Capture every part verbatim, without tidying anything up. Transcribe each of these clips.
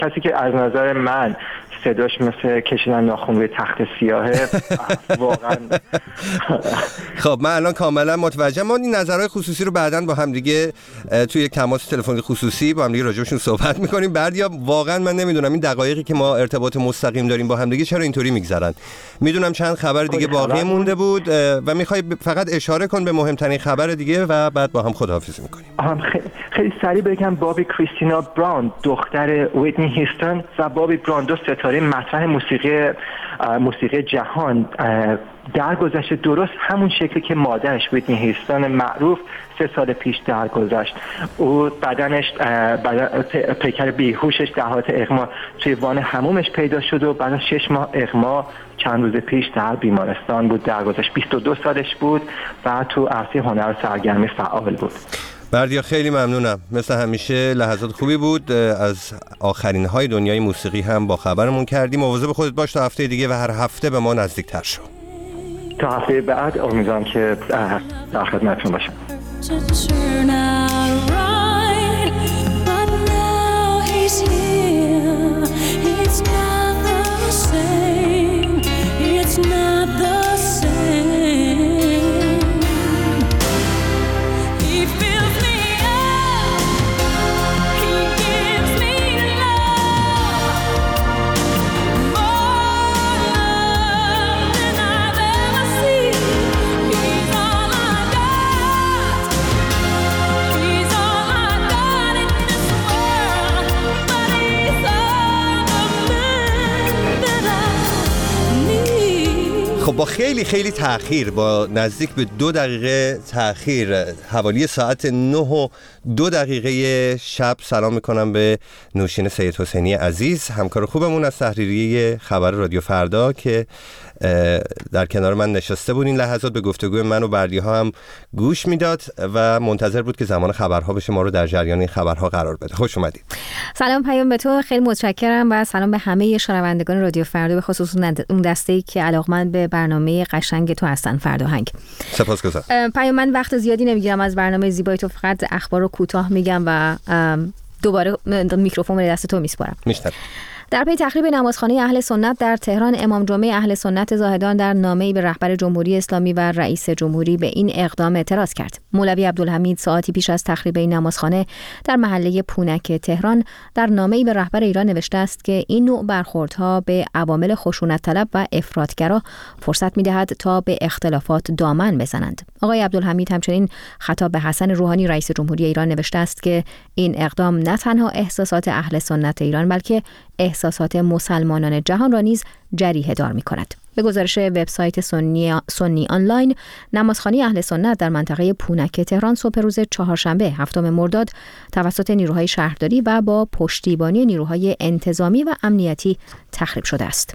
کسی که از نظر من صداش مثل کشیدن ناخن روی تخت سیاهه واقعا. خب من الان کاملا متوجهم. ما این نظرهای خصوصی رو بعداً با هم دیگه توی یک تماس تلفنی خصوصی با هم دیگه راجعشون صحبت می‌کنیم. بردیا واقعا من نمیدونم این دقایقی که ما ارتباط مستقیم داریم با هم دیگه چرا اینطوری میگذرن. میدونم چند خبر دیگه باقی مونده بود و میخوای فقط اشاره کن به مهمترین خبر دیگه و بعد با هم خداحافظی می‌کنیم. خیلی, خیلی سریع بگم بابی کریستینا براون دختر ویتنی هیستون و بابی براون دو ستاره مطرح موسیقی موسیقی جهان درگذشت درست همون شکلی که مادرش ویتنی هیستون معروف سه سال پیش درگذشت. او بدنش بدن پیکر بیهوشش در حالت اغما توی وان حمومش پیدا شد و بعد از شش ماه اغما چند روز پیش در بیمارستان بود درگذشت. بیست و دو سالش بود و تو عرصه هنر و سرگرمی فعال بود. بردیا خیلی ممنونم، مثل همیشه لحظات خوبی بود. از آخرین های دنیای موسیقی هم با خبرمون کردیم. مواظب خودت باش تا هفته دیگه و هر هفته به ما نزدیکتر شو. تا هفته بعد امیدوارم که در خدمتتون باشم. خب با خیلی خیلی تأخیر، با نزدیک به دو دقیقه تأخیر، حوالی ساعت نه و دو دقیقه شب سلام میکنم به نوشین سید حسینی عزیز، همکار خوبمون از تحریریه خبر رادیو فردا که در کنار من نشسته بود این لحظات، به گفتگوی من و بردی‌ها هم گوش میداد و منتظر بود که زمان خبرها بشه ما رو در جریان این خبرها قرار بده. خوش اومدید. سلام پیام به تو، خیلی متشکرم و سلام به همه شنوندگان رادیو فردا، به خصوص اون دسته‌ای که علاقمند به برنامه قشنگ تو هستن فرداهنگ. سپاسگزارم. پیام من وقت زیادی نمیگیرم از برنامه زیبای تو، فقط اخبار رو کوتاه میگم و دوباره میکروفون رو دست تو میسپارم. میشنوم. در پی تخریب نمازخانه اهل سنت در تهران، امام جمعه اهل سنت زاهدان در نامه‌ای به رهبر جمهوری اسلامی و رئیس جمهوری به این اقدام اعتراض کرد. مولوی عبدالحمید ساعتی پیش از تخریب این نمازخانه در محله پونک تهران در نامه‌ای به رهبر ایران نوشته است که این نوع برخوردها به عوامل خشونت طلب و افراطگرا فرصت می‌دهد تا به اختلافات دامن بزنند. آقای عبدالحمید همچنین خطاب به حسن روحانی رئیس جمهوری ایران نوشته است که این اقدام نه تنها احساسات اهل سنت ایران بلکه احساسات مسلمانان جهان را نیز جریحه دار می کند. به گزارش وبسایت سنی, سنی آنلاین، نمازخانه اهل سنت در منطقه پونک تهران صبح روز چهارشنبه هفتم مرداد توسط نیروهای شهرداری و با پشتیبانی نیروهای انتظامی و امنیتی تخریب شده است.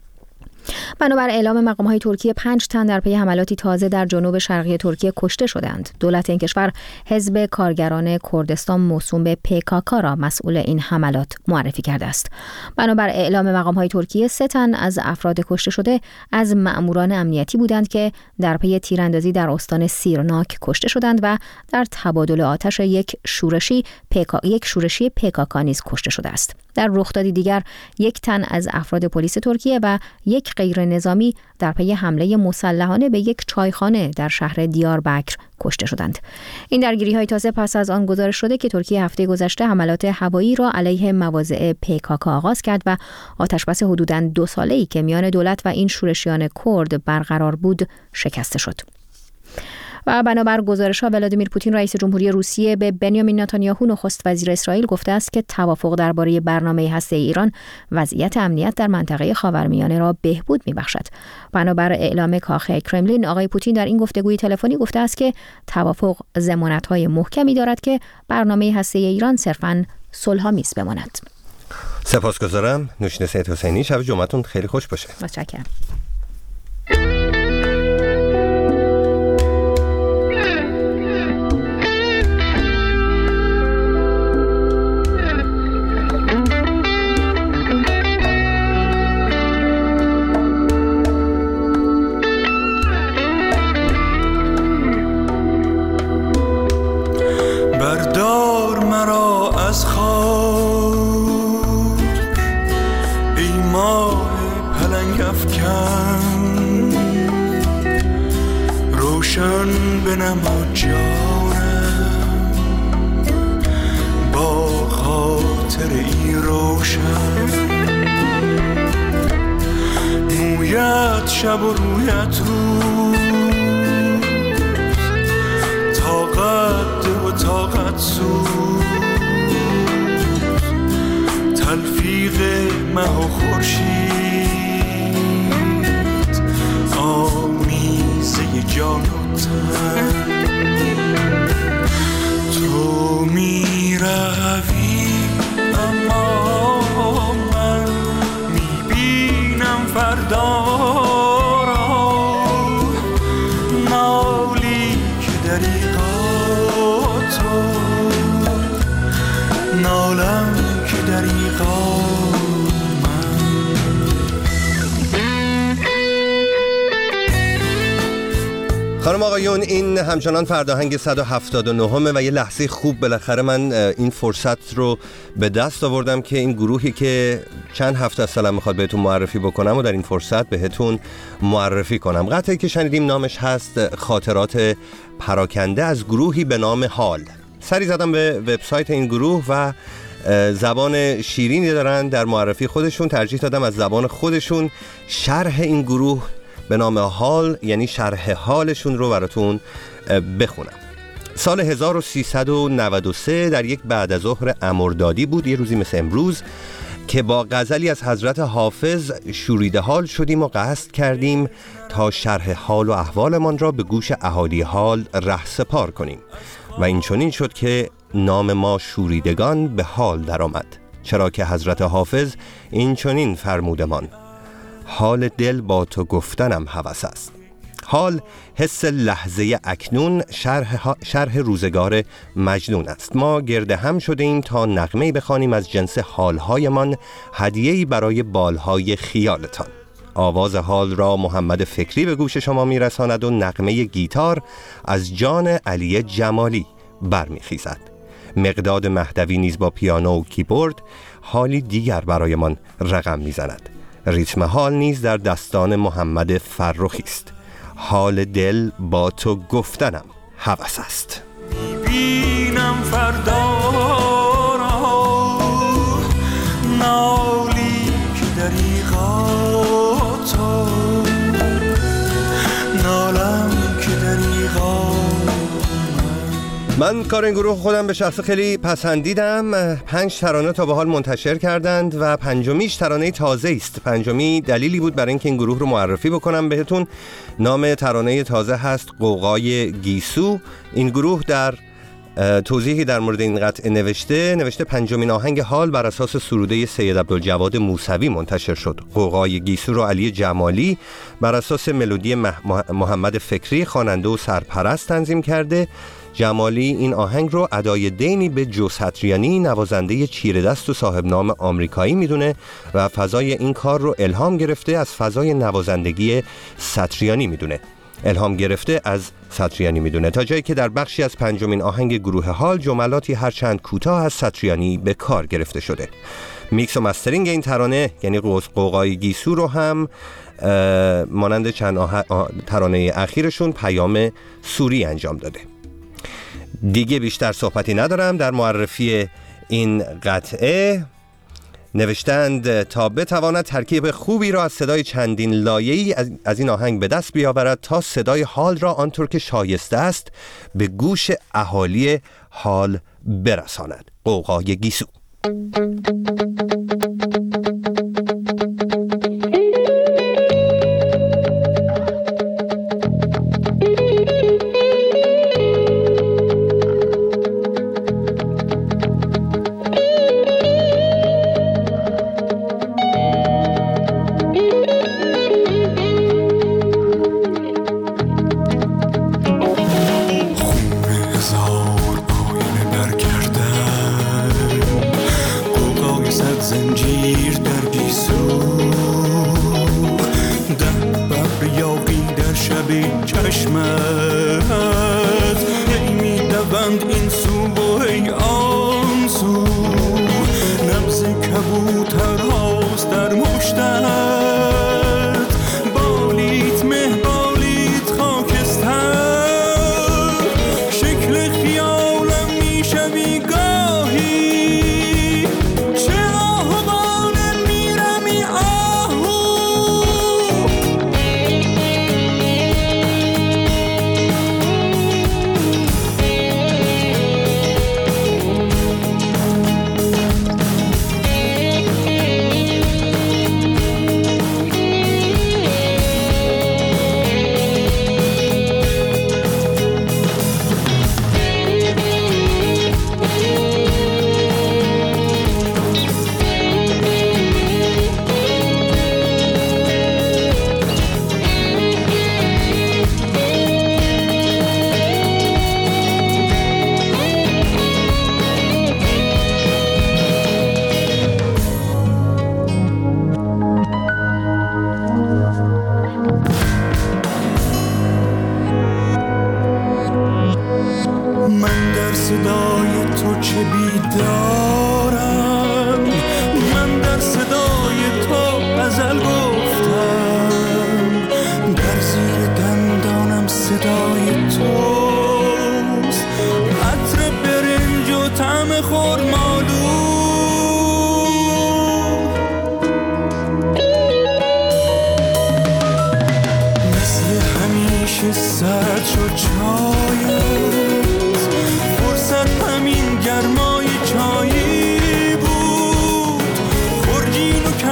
بنابر اعلام مقام‌های ترکیه، پنج تن در پی حملاتی تازه در جنوب شرقی ترکیه کشته شدند. دولت این کشور حزب کارگران کردستان موسوم به پی کی کی را مسئول این حملات معرفی کرده است. بنابر اعلام مقام‌های ترکیه، سه تن از افراد کشته شده از مأموران امنیتی بودند که در پی تیراندازی در استان سیرناک کشته شدند و در تبادل آتش یک شورشی پیکا یک شورشی پی کی کی نیز کشته شده است. در رخدادی دیگر، یک تن از افراد پلیس ترکیه و یک غیر نظامی در پی حمله مسلحانه به یک چایخانه در شهر دیاربکر کشته شدند. این درگیری‌های تازه پس از آن گزارش شده که ترکیه هفته گذشته حملات هوایی را علیه مواضع پی کی کی آغاز کرد و آتشبس حدوداً دو ساله‌ای که میان دولت و این شورشیان کرد برقرار بود شکسته شد. و بنابر گزارش‌ها، ولادیمیر پوتین رئیس جمهوری روسیه به بنیامین نتانیاهو نخست وزیر اسرائیل گفته است که توافق درباره برنامه هسته‌ای ایران وضعیت امنیت در منطقه خاورمیانه را بهبود می‌بخشد. بنابر اعلام کاخ کرملین، آقای پوتین در این گفتگوی تلفنی گفته است که توافق ضمانت‌های محکمی دارد که برنامه هسته‌ای ایران صرفاً صلح‌آمیز بماند. سپاسگزارم. نوشین سید حسینی، شب جمعتون خیلی خوش باشه. متشکرم. بردار مرا از خاک افکن، روشن بنما جانم با خاطر ای روشن. مویت شب و رویت روز، طاقت و طاقت سوز، تلفیق مه و خورشید، آمیزه جان و تن. تو می روی اما من می بینم فردا را، نالی که دریغا تو، نالم که دریغا خانم آقایون، این همچنان فرداهنگ صد و هفتاد و نه و یه لحظه خوب بالاخره من این فرصت رو به دست آوردم که این گروهی که چند هفته از سالم میخواد بهتون معرفی بکنم و در این فرصت بهتون معرفی کنم. قطعی که شنیدیم نامش هست خاطرات پراکنده از گروهی به نام حال. سری زدم به وبسایت این گروه و زبان شیرینی دارن در معرفی خودشون، ترجیح دادم از زبان خودشون شرح این گروه به نام حال، یعنی شرح حالشون رو براتون بخونم. سال هزار و سیصد و نود و سه در یک بعد از ظهر امردادی بود، یه روزی مثل امروز، که با غزلی از حضرت حافظ شوریده حال شدیم و قصد کردیم تا شرح حال و احوالمان را به گوش اهالی حال رهسپار کنیم و این چنین شد که نام ما شوریدگان به حال در آمد، چرا که حضرت حافظ این چنین فرمودمان: حال دل با تو گفتنم هوس است. حال حس لحظه اکنون، شرح, شرح روزگار مجنون است. ما گرد هم شده ایم تا نغمه‌ای بخوانیم از جنس حالهایمان، هدیه‌ای برای بالهای خیالتان. آواز حال را محمد فکری به گوش شما میرساند و نغمه گیتار از جان علی جمالی برمیخیزد. مقداد مهدوی نیز با پیانو و کیبورد حالی دیگر برایمان رقم میزند. ریتم حال نیز در دستان محمد فرخی است. حال دل با تو گفتنم هوس است. میبینم فردا را، نالی که دریغا تو، نالم که دریغا. من کار این گروه خودم به شخص خیلی پسندیدم. پنج ترانه تا به حال منتشر کردند و پنجمیش ترانه تازه است. پنجمی دلیلی بود برای اینکه این گروه رو معرفی بکنم بهتون. نام ترانه تازه هست قوقای گیسو. این گروه در توضیحی در مورد این قطعه نوشته نوشته پنجمین آهنگ حال بر اساس سروده سید عبدالجواد موسوی منتشر شد. قوقای گیسو رو علی جمالی بر اساس ملودی محمد فکری خواننده و سرپرست تنظیم کرده. جمالی این آهنگ رو ادای دینی به جو ستریانی، نوازنده چیره دست و صاحب نام آمریکایی میدونه و فضای این کار رو الهام گرفته از فضای نوازندگی ستریانی میدونه. الهام گرفته از ستریانی میدونه تا جایی که در بخشی از پنجمین آهنگ گروه حال جملاتی هرچند کوتاه از ستریانی به کار گرفته شده. میکس و مسترینگ این ترانه یعنی قوقای گیسو رو هم مانند چند آه... آه... ترانه اخیرشون پیام سوری انجام داده. دیگه بیشتر صحبتی ندارم در معرفی این قطعه. نوشتند تا بتواند ترکیب خوبی را از صدای چندین لایه‌ای از این آهنگ به دست بیاورد تا صدای حال را آنطور که شایسته است به گوش اهالی حال برساند. قوقای گیسو. کبوتر هاست در مشتت،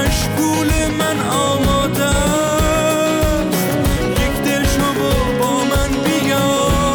مشغول من آماده است، یک دل شو و با من بیا.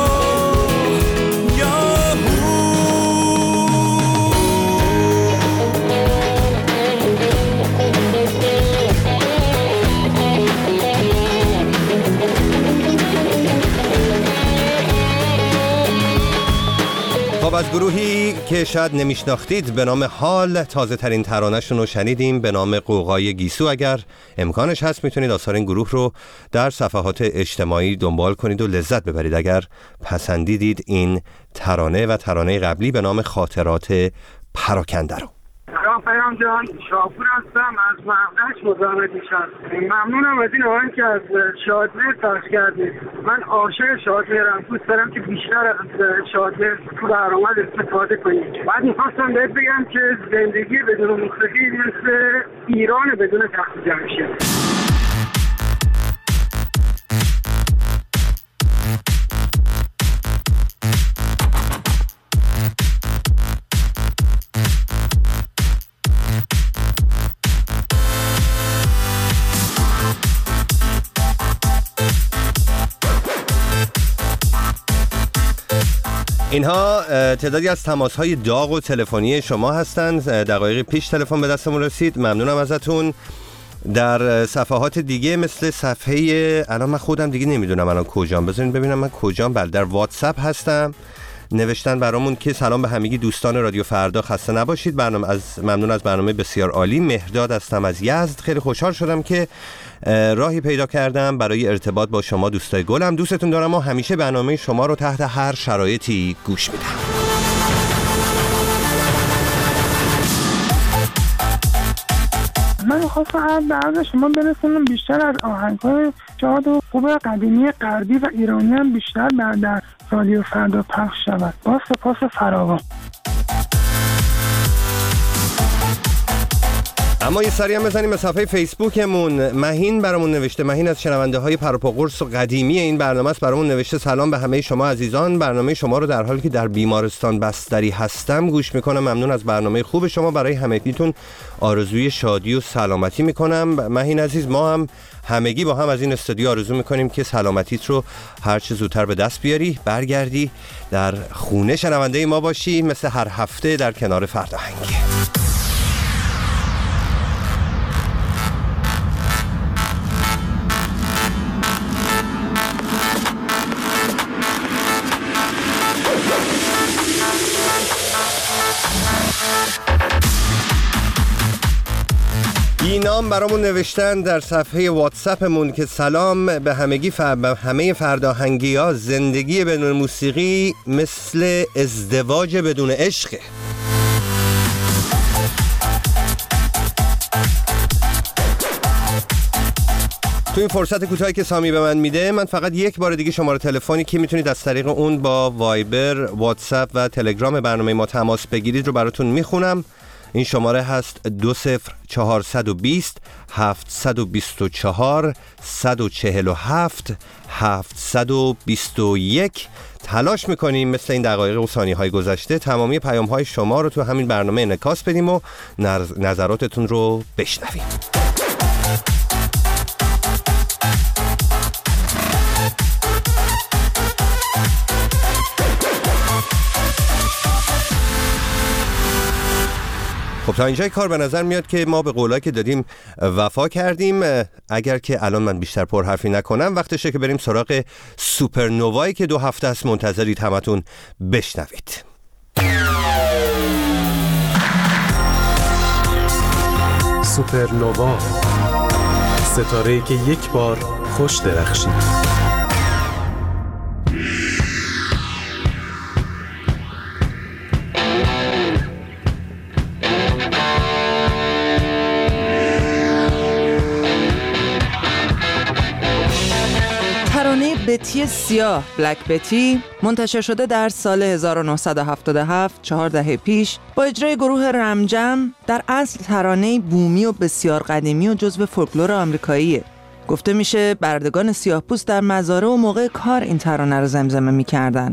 خب از گروهی که شاید نمیشناختید به نام حال تازه ترین ترانه‌شون رو شنیدیم به نام قوقای گیسو. اگر امکانش هست میتونید آثار این گروه رو در صفحات اجتماعی دنبال کنید و لذت ببرید اگر پسندیدید این ترانه و ترانه قبلی به نام خاطرات پراکنده رو. سلام پیام جان، شاپور هستم از مهدش مزاحمت میشم. ممنونم از این آهنگ که از شادمهر پخش کردید. من عاشق شادمهرم، دوست دارم که بیشتر از شادمهر تو برنامه استفاده کنید. بعد میخواستم بهت بگم که زندگی بدون موسیقی مثل ایران بدون تخت جمشید. اینها تعدادی از تماس‌های داغ و تلفنی شما هستند. دقایق پیش تلفن به دستمون رسید، ممنونم ازتون. در صفحات دیگه مثل صفحه الان من خودم دیگه نمیدونم الان کجام، بذارین ببینم من کجام. بله در واتساپ هستم. نوشتن برامون که سلام به همگی دوستان رادیو فردا، خسته نباشید. برنامه از ممنون از برنامه بسیار عالی. مهرداد هستم از یزد. خیلی خوشحال شدم که راهی پیدا کردم برای ارتباط با شما دوستای گلم. دوستتون دارم و همیشه برنامه شما رو تحت هر شرایطی گوش میدم. من خواستم به شما برسونم بیشتر از آهنگ‌های شاد و خوب قدیمی غربی و ایرانی هم بیشتر در رادیو فردا پخش شود. با سپاس فراوان. اما یه سری هم بزنیم به صفحه فیسبوکمون. مهین برامون نوشته، مهین از شنونده های پروپاگورس و قدیمی این برنامه است، برامون نوشته سلام به همه شما عزیزان، برنامه شما رو در حالی که در بیمارستان بستری هستم گوش میکنم. ممنون از برنامه خوب شما، برای همگیتون آرزوی شادی و سلامتی میکنم. مهین عزیز، ما هم همگی با هم از این استودیو آرزو میکنیم که سلامتیت رو هر چه زودتر به دست بیاری، برگردی در خونه شنونده ما باشی مثل هر هفته در کنار فرداهنگی. اینام برامون نوشتن در صفحه واتساپمون که سلام به همگی ف... به همه فرداهنگی ها، زندگی بدون موسیقی مثل ازدواج بدون عشقه. تو این فرصت کوتاهی که سامی به من میده، من فقط یک بار دیگه شماره تلفنی که میتونید از طریق اون با وایبر، واتساپ و تلگرام برنامه ما تماس بگیرید رو براتون میخونم. این شماره هست دو صفر چهارصد و بیست هفتصد و بیست و چهار صد و چهل و هفت هفتصد و بیست و یک. تلاش میکنیم مثل این دقایق و ثانیه‌های گذشته تمامی پیام‌های شما رو تو همین برنامه انعکاس بدیم و نظراتتون رو بشنویم. خب تا اینجای کار به نظر میاد که ما به قولایی که دادیم وفا کردیم. اگر که الان من بیشتر پرحرفی نکنم، وقتشه که بریم سراغ سوپرنوایی که دو هفته است منتظرید همتون بشنوید. سوپرنوا، ستاره‌ای که یک بار خوش درخشید. بتی سیاه، بلک بتی، منتشر شده در سال هزار و نهصد و هفتاد و هفت، چهار دهه پیش، با اجرای گروه رمجم، در اصل ترانه بومی و بسیار قدیمی و جزو فولکلور آمریکاییه. گفته میشه بردگان سیاه‌پوست در مزارع و موقع کار این ترانه رو زمزمه میکردن.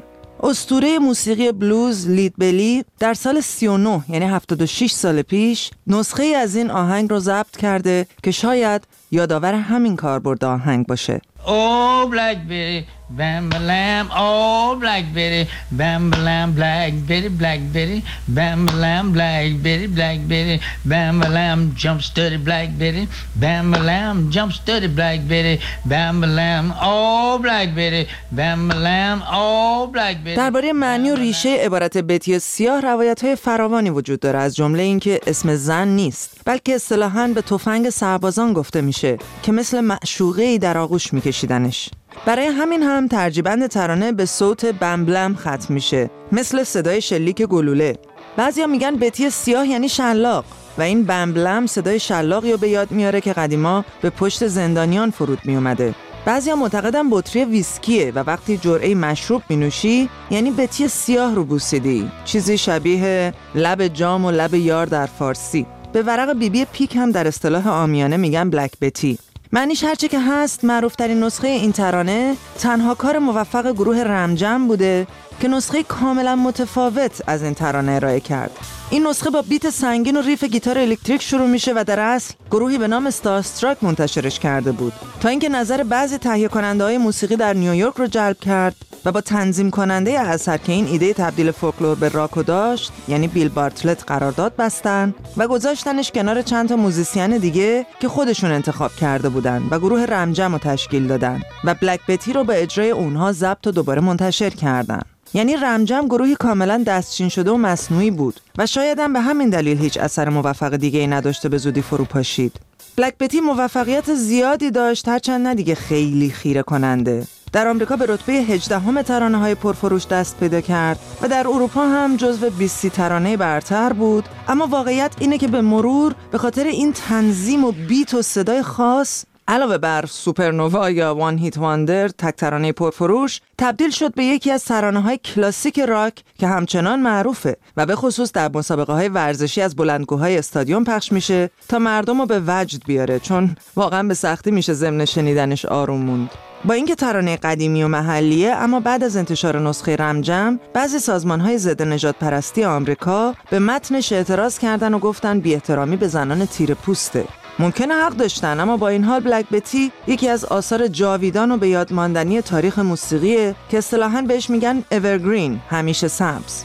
اسطوره موسیقی بلوز لید بلی در سال سی و نه یعنی هفتاد و شش سال پیش نسخه از این آهنگ رو ضبط کرده که شاید یادآور همین کاربرد آهنگ باشه. Oh Black Betty, bam lam, oh Black Betty, bam lam, Black Betty, Black Betty, bam lam, Black Betty, Black Betty, bam lam, jump steady, Black Betty, bam lam, jump steady, Black Betty, bam lam, oh Black Betty, bam lam, oh Black Betty. درباره معنی و ریشه عبارت بتی سیاه روایت‌های فراوانی وجود داره، از جمله اینکه اسم زن نیست بلکه اصطلاحاً به تفنگ سربازان گفته میشه که مثل معشوقه‌ای در آغوش میکشیدنش. برای همین هم ترجیبند ترانه به صوت بمبلم ختم میشه، مثل صدای شلیک گلوله. بعضیا میگن بتی سیاه یعنی شلاق و این بمبلم صدای شلاقی رو به یاد میاره که قدیما به پشت زندانیان فرود میومده. بعضیا معتقدن بطری ویسکیه و وقتی جرعه مشروب مینوشی یعنی بتی سیاه رو بوسیدی، چیزی شبیه لب جام و لب یار در فارسی. به ورق بی بی پیک هم در اصطلاح عامیانه میگن بلک بتی. معنیش هرچه که هست، معروفترین نسخه این ترانه تنها کار موفق گروه رمجم بوده که نسخه کاملا متفاوت از این ترانه ارائه کرد. این نسخه با بیت سنگین و ریف گیتار الکتریک شروع میشه و در اصل گروهی به نام استارستراک منتشرش کرده بود تا اینکه نظر بعضی تهیه کننده های موسیقی در نیویورک رو جلب کرد و با تنظیم کننده اثر که این ایده تبدیل فولکلور به راک داشت، یعنی بیل بارتلت، قرارداد بستن و گذاشتنش کنار چند تا موزیسین دیگه که خودشون انتخاب کرده بودن و گروه رمجم رو تشکیل دادن و بلک بتی رو به اجرای اونها ضبط و دوباره منتشر کردن. یعنی رمجم گروهی کاملا دستچین شده و مصنوعی بود و شاید هم به همین دلیل هیچ اثر موفق دیگه‌ای نداشته به زودی فرو پاشید. بلک بتی موفقیت زیادی داشت، هرچند نه دیگه خیلی خیره کننده. در آمریکا به رتبه هجدهم ترانه‌های پرفروش دست پیدا کرد و در اروپا هم جزو بیست ترانه برتر بود، اما واقعیت اینه که به مرور به خاطر این تنظیم و بیت و صدای خاص علاوه بر سوپرنووا یا وان هیت واندر، تک ترانه پرفروش، تبدیل شد به یکی از ترانه‌های کلاسیک راک که همچنان معروفه و به خصوص در مسابقه‌های ورزشی از بلندگوهای استادیوم پخش میشه تا مردم رو به وجد بیاره، چون واقعا به سختی میشه ضمن شنیدنش آروم موند. با اینکه ترانه قدیمی و محلیه، اما بعد از انتشار نسخه رمجم بعضی سازمان‌های ضد نژاد پرستی آمریکا به متنش اعتراض کردن و گفتن بی‌احترامی به زنان تیره پوسته. ممکنه حق داشتن، اما با این حال بلک بتی یکی از آثار جاویدان و به یاد ماندنی تاریخ موسیقیه که اصطلاحاً بهش میگن evergreen، همیشه سبز.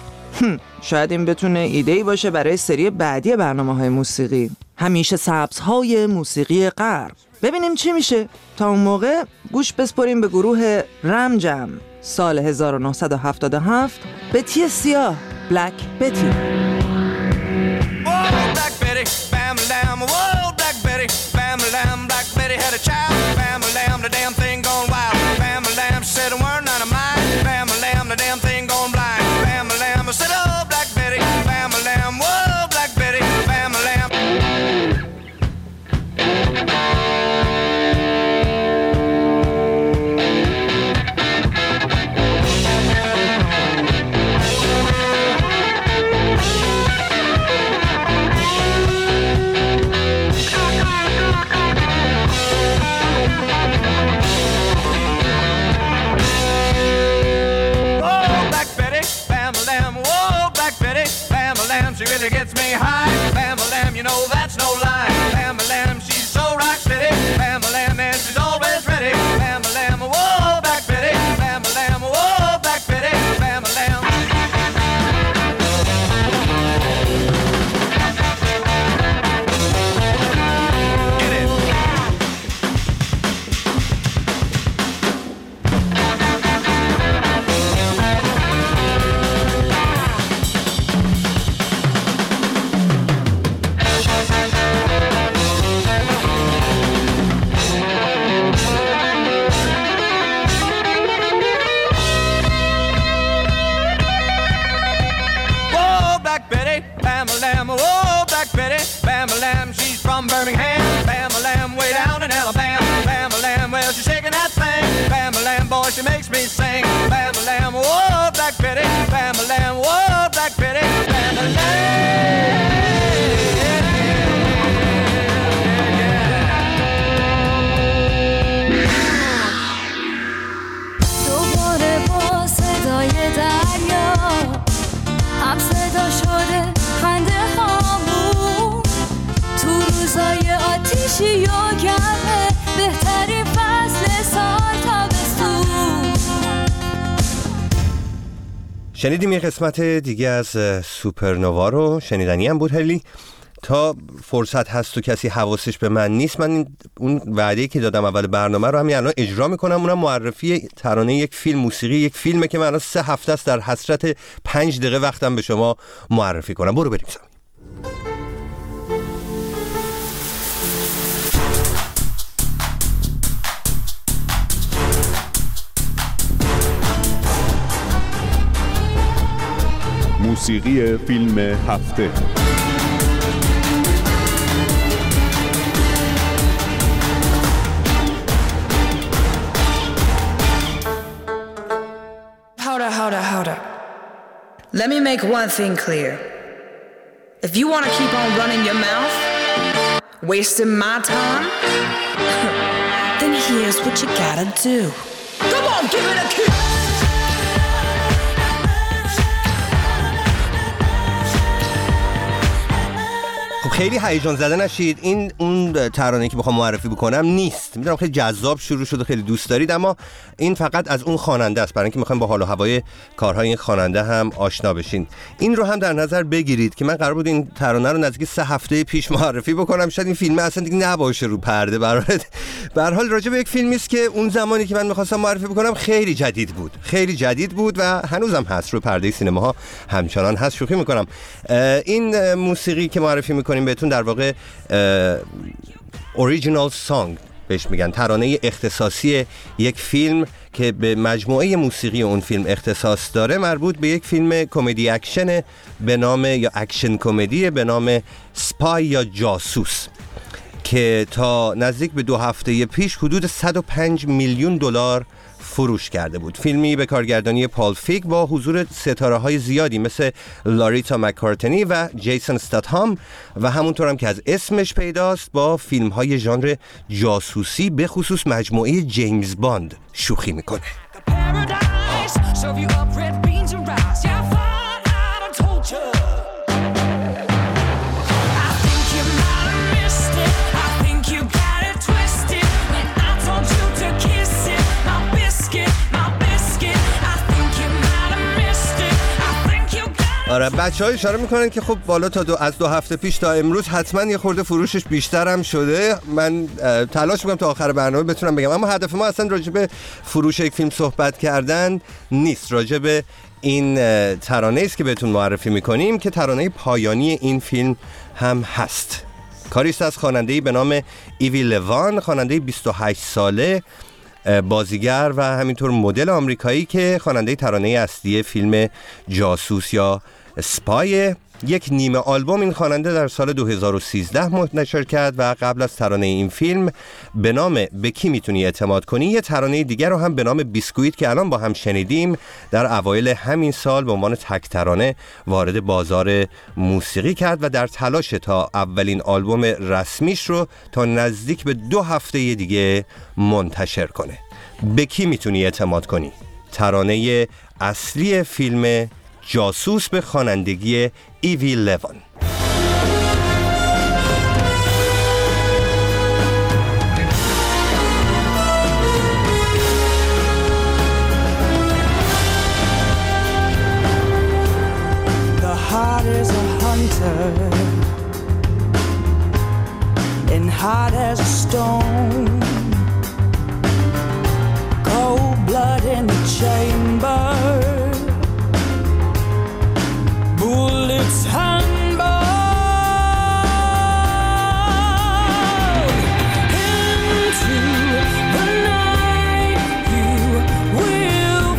شاید این بتونه ایده‌ای باشه برای سری بعدی برنامه‌های موسیقی، همیشه سبزهای موسیقی غرب. ببینیم چی میشه. تا اون موقع گوش بسپریم به گروه رمجم، سال هزار و نهصد و هفتاد و هفت، بتی سیاه، بلک بتی. She really gets me high. Bam-a-lam, you know that's no lie. Bam-a-lam, she's so rock steady. Bam-a-lam, and she's always ready. Bam-a-lam, whoa, Black Betty. Bam-a-lam, whoa, Black Betty. Bam-a-lam. Get it. Bam-a-lam, oh, Black Betty. Bam-a-lam, she's from Birmingham. Bam-a-lam, way down in Alabama. Bam-a-lam, well, she's shaking that thing. Bam-a-lam, boy, she makes me sing. Bam-a-lam, oh, Black Betty. Bam-a-lam, oh, Black Betty. Bam-a-lam. دوباره با صدای در خوشی و گرمه، بهترین فصل سال تابستون. شنیدیم یه قسمت دیگه از سوپرنووا رو، شنیدنی هم بود خیلی. تا فرصت هست و کسی حواسش به من نیست، من اون وعده‌ای که دادم اول برنامه رو همین الان اجرا میکنم. اونم معرفی ترانه یک فیلم، موسیقی یک فیلمه که من الان سه هفته است در حسرت پنج دقیقه وقتم به شما معرفی کنم. برو بریم سامی. موسیقی فیلم هفته. Hold up, hold up, hold up. Let me make one thing clear. If you want to keep on running your mouth, wasting my time, then here's what you gotta do. Come on, give it a kick. خیلی هیجان زده نشید. این اون ترانه‌ای که بخوام معرفی بکنم نیست. میدونم خیلی جذاب شروع شده، خیلی دوست دارید، اما این فقط از اون خواننده است، برای اینکه میخوایم با حال و هوای کارهای این خواننده هم آشنا بشین. این رو هم در نظر بگیرید که من قرار بود این ترانه رو نزدیک سه هفته پیش معرفی بکنم، شاید این فیلم اصلا دیگه نباشه رو پرده. برای به هر حال راجع به یک فیلمی است که اون زمانی که من می‌خواستم معرفی بکنم خیلی جدید بود، خیلی جدید بود و هنوزم هست رو پرده سینماها همچنان هست. شوخی می‌کنم. این موسیقی که معرفی می‌کنیم بهتون در واقع اوریجینال سانگ بهش میگن، ترانه اختصاصی یک فیلم که به مجموعه موسیقی اون فیلم اختصاص داره، مربوط به یک فیلم کمدی اکشن به نام یا اکشن کمدی به نام سپای یا جاسوس که تا نزدیک به دو هفته پیش حدود صد و پنج میلیون دلار فروش کرده بود. فیلمی به کارگردانی پال فیگ با حضور ستاره‌های زیادی مثل لاریتا مکارتنی و جیسون استاتهام و همونطور هم که از اسمش پیداست با فیلم‌های ژانر جاسوسی به خصوص مجموعه جیمز باند شوخی میکنه. آره بچه های اشاره میکنن که خب بالا تا دو از دو هفته پیش تا امروز حتما یه خورده فروشش بیشتر هم شده. من تلاش میکنم تا آخر برنامه بتونم بگم، اما هدف ما اصلا راجع به فروش یک فیلم صحبت کردن نیست، راجع به این ترانه است که بهتون معرفی میکنیم که ترانه پایانی این فیلم هم هست. کاریست از خواننده‌ای به نام ایوی لوان، خواننده بیست و هشت ساله، بازیگر و همینطور مدل آمریکایی که خواننده ترانه اصلی فیلم جاسوس یا سپای. یک نیمه آلبوم این خواننده در سال دو هزار و سیزده منتشر کرد و قبل از ترانه این فیلم به نام به کی میتونی اعتماد کنی یه ترانه دیگر رو هم به نام بیسکویت که الان با هم شنیدیم در اوایل همین سال به عنوان تک ترانه وارد بازار موسیقی کرد و در تلاش تا اولین آلبوم رسمیش رو تا نزدیک به دو هفته دیگه منتشر کنه. به کی میتونی اعتماد کنی، ترانه اصلی فیلم جاسوس به خوانندگی ایوی لوان. The heart is a hunter and hard as a stone, cold blood in the chamber, bullets handball into the night. You will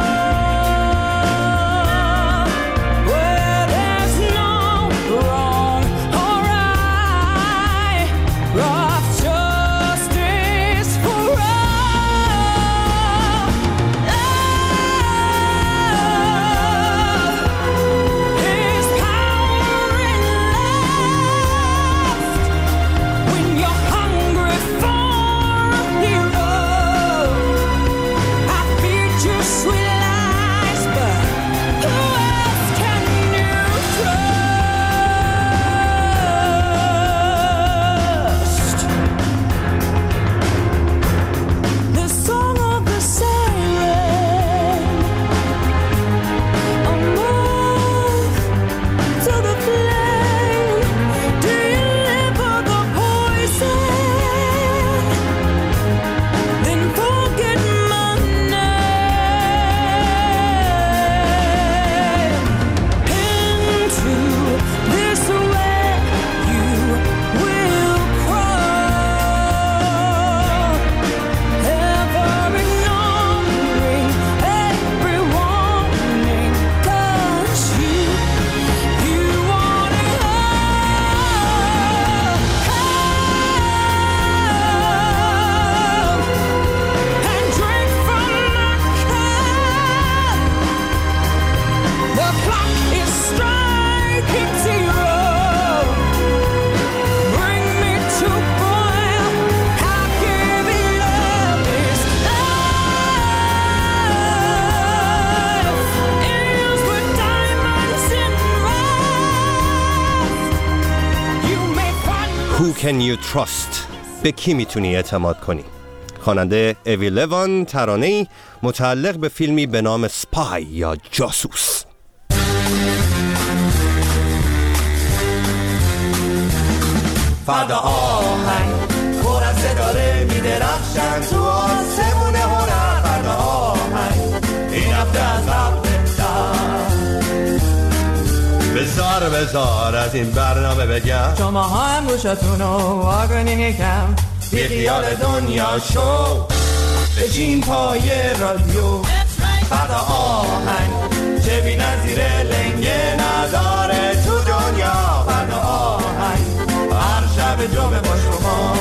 fall where there's no wrong or right. Rough justice for all. Oh. can you trust؟ به کی میتونی اعتماد کنی؟ خواننده اوی لوان، ترانه‌ای متعلق به فیلمی به نام سپای یا جاسوس. فردا آهنگ پر از ستاره میدرخشن تو آسمون هنر. فردا آهنگ این هفته از قبل بهتر. بزار بزار از این برنامه بگم، شما ها هم گوشتون رو واکنین یکم، بی خیال دنیا شو بشین پای رادیو. فردا آهنگ چه بی نظیر لنگه نداره تو دنیا. فردا آهنگ هر شب جمعه با شما.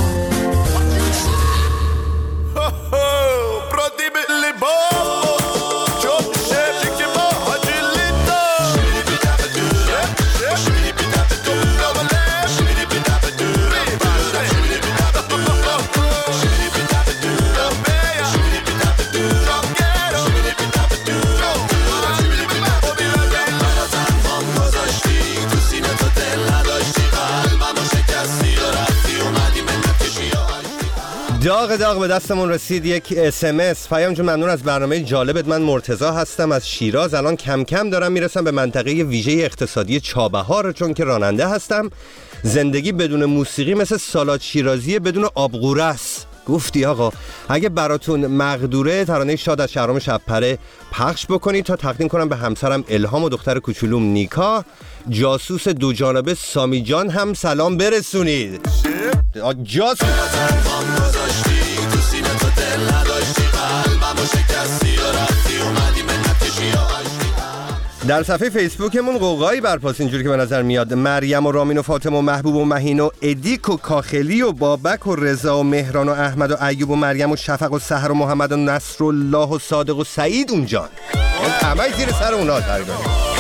داغ داغ به دستمون رسید یک اس ام اس. پیام جون ممنون از برنامه جالبت. من مرتضی هستم از شیراز. الان کم کم دارم میرسم به منطقه ویژه اقتصادی چابهار چون که راننده هستم. زندگی بدون موسیقی مثل سالاد شیرازی بدون آبغوره است. گفتی آقا اگه براتون مقدوره ترانه شاد از شهرام شبپره پخش بکنید تا تقدیم کنم به همسرم الهام و دختر کوچولوم نیکا. جاسوس دو جانبه سامی جان هم سلام برسونید. جاسوس در صفحه فیسبوکمون قوقایی برپاس اینجوری که به نظر میاد. مریم و رامین و فاطمه و محبوب و مهین و ادیک و کاخلی و بابک و رضا و مهران و احمد و ایوب و مریم و شفق و سحر و محمد و نصر الله و صادق و سعید اونجان. همه زیر سر اونا تقریبا.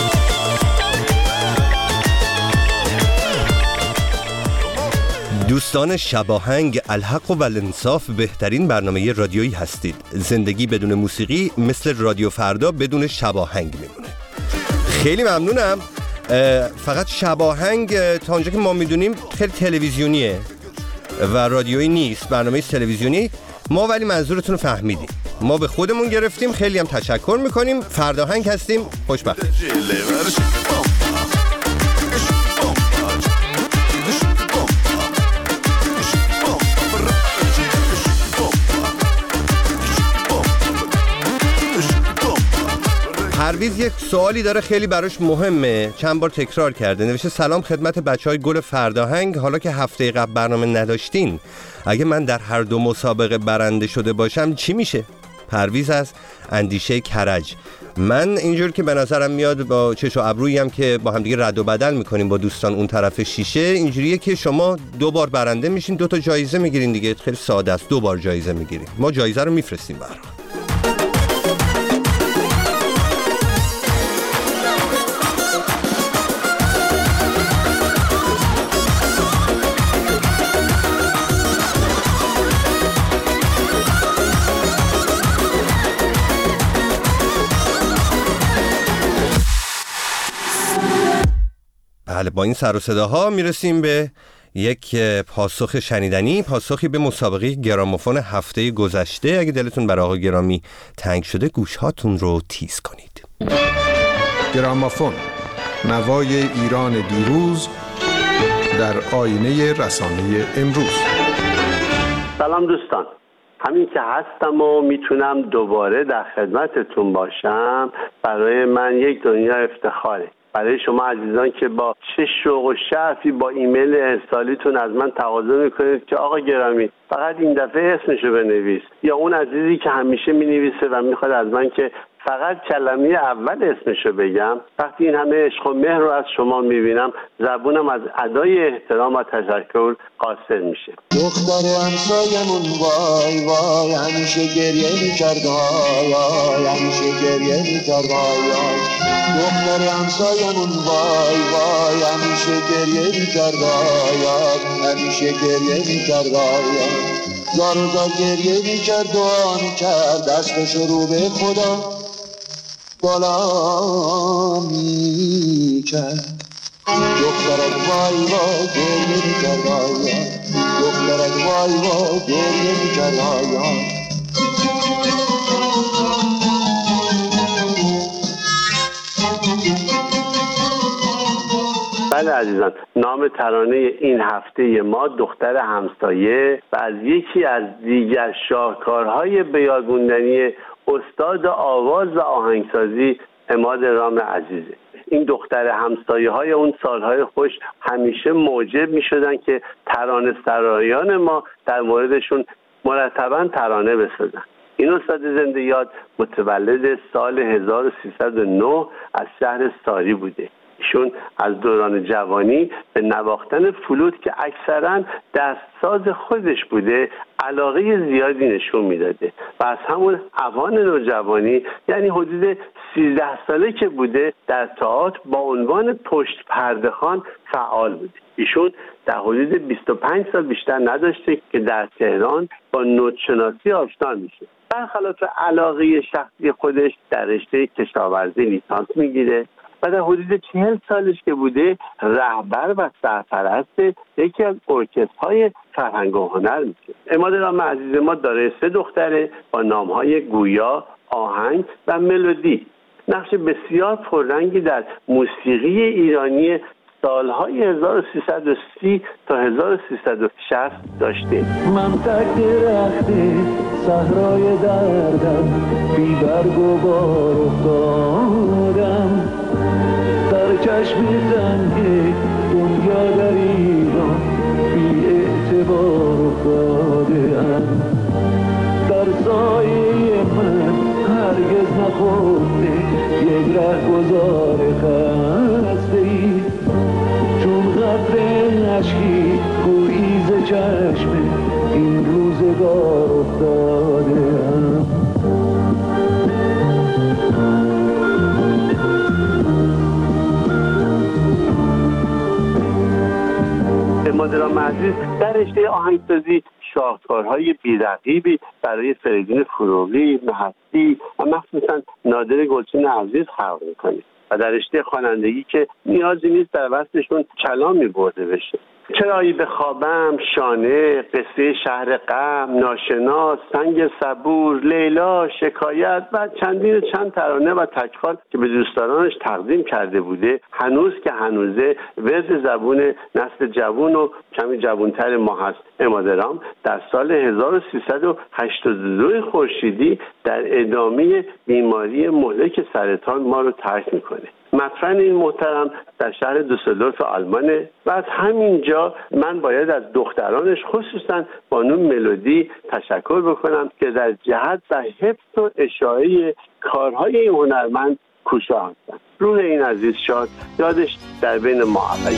دوستان شباهنگ، الحق و الانصاف بهترین برنامه رادیویی هستید. زندگی بدون موسیقی مثل رادیو فردا بدون شباهنگ میمونه. خیلی ممنونم. فقط شباهنگ تا اونجا که ما میدونیم خیلی تلویزیونیه و رادیویی نیست، برنامه تلویزیونی. ما ولی منظورتون رو فهمیدیم، ما به خودمون گرفتیم. خیلی هم تشکر میکنیم. فرداهنگ هستیم. خوشبخت. پرویز یک سوالی داره خیلی براش مهمه، چند بار تکرار کرده. نوشته سلام خدمت بچهای گل فرداهنگ، حالا که هفته قبل برنامه نداشتین، اگه من در هر دو مسابقه برنده شده باشم چی میشه؟ پرویز از اندیشه کرج. من اینجور که به نظرم میاد با چش و ابرویی هم که با هم دیگه رد و بدل میکنیم با دوستان اون طرف شیشه، اینجوریه که شما دو بار برنده میشین، دو تا جایزه میگیرین دیگه. خیلی ساده است، دو بار جایزه میگیرین. ما جایزه رو میفرستیم برام. بله، با این سر و صداها میرسیم به یک پاسخ شنیدنی، پاسخی به مسابقه گرامافون هفته گذشته. اگه دلتون برای آقا گرامی تنگ شده گوش هاتون رو تیز کنید. گرامافون، نوای ایران دیروز در آینه رسانه امروز. سلام دوستان، همین که هستم و میتونم دوباره در خدمتتون باشم برای من یک دنیا افتخاره. برای شما عزیزان که با چه شوق و شعفی با ایمیل ارسالیتون از من تقاضا میکنید که آقا گرامی فقط این دفعه اسمشو بنویس، یا اون عزیزی که همیشه مینویسه و میخواد از من که فقط کلمه اول اسمشو بگم، وقتی این همه عشق و مهر رو از شما میبینم زبونم از ادای احترام و تشکر قاصر میشه. دختر همسایمون وای وای همیشه گریه میکرد وای وای همیشه گریه میکرد وای وای دختر همسایمون وای وای همیشه گریه میکرد وای وای همیشه گریه میکرد وای وای زار و زار گریه میکرد دعا میکرد دستش رو به خدا بالا میکرد دخترک وای وای گریه میکرد آیا دخترک وای وای گریه میکرد آیا. بله عزیزان، نام ترانه این هفته ما دختر همسایه و از یکی از دیگر شاهکارهای بیادموندنی استاد آواز و آهنگسازی عماد رام عزیزه. این دختر همسایه های اون سالهای خوش همیشه موجب می شدن که ترانه سرایان ما در موردشون مرتباً ترانه بسازن. این استاد زنده یاد متولد سال هزار و سیصد و نه از شهر ساری بوده. ایشون از دوران جوانی به نواختن فلوت که اکثراً دستساز خودش بوده علاقه زیادی نشون میداده و از همون اوان نوجوانی یعنی حدود سیزده ساله که بوده در تئاتر با عنوان پشت پرده خوان فعال بوده. ایشون در حدود بیست و پنج سال بیشتر نداشته که در تهران با نوت‌شناسی آشنا میشه. برخلاف علاقه شخصی خودش در رشته کشاورزی لیسانس میگیره و در حدود چهل سالش که بوده رهبر و سرپرست یکی از ارکسترهای فرهنگ و هنر میشه. عماد رام عزیز ما داره سه دختره با نامهای گویا، آهنگ و ملودی. نقش بسیار پررنگی در موسیقی ایرانی سالهای هزار و سیصد و سی تا هزار و سیصد و شصت داشته. من تک درختی صحرای دردم بی برگ و بار افتادم در چشم تنگ دنیا در ایران بی اعتبار افتادم در سایه من هرگز نخفته یک رهگذار خسته‌ای چون قطره اشکی گویی ز چشم این روزگار افتادم. عماد رام عزیز در رشته آهنگسازی شاهکارهای بی‌رقیبی برای فریدون فروغی، مهستی و مخصوصا نادر گلچین عزیز خلق می‌کنه و در رشته خوانندگی که نیازی نیست در وصفشون کلامی برده بشه. چرایی به خوابم، شانه، قصه شهر غم، ناشناس، سنگ صبور، لیلا، شکایت و چندین چند ترانه و تک‌خوان که به دوستدارانش تقدیم کرده بوده هنوز که هنوزه ورد زبون نسل جوان و کمی جوانتر ما هست. عماد رام در سال هزار و سیصد و هشتاد و دو خورشیدی در ادامه بیماری مهلک سرطان ما رو ترک میکنه. مطرح این محترم در شهر دوسلدورف آلمانه و از همینجا من باید از دخترانش خصوصا بانو ملودی تشکر بکنم که در جهت و حفظ و اشاعه کارهای این هنرمند کوشا هستند. روح این عزیز شاد، یادش در بین ما ابدی.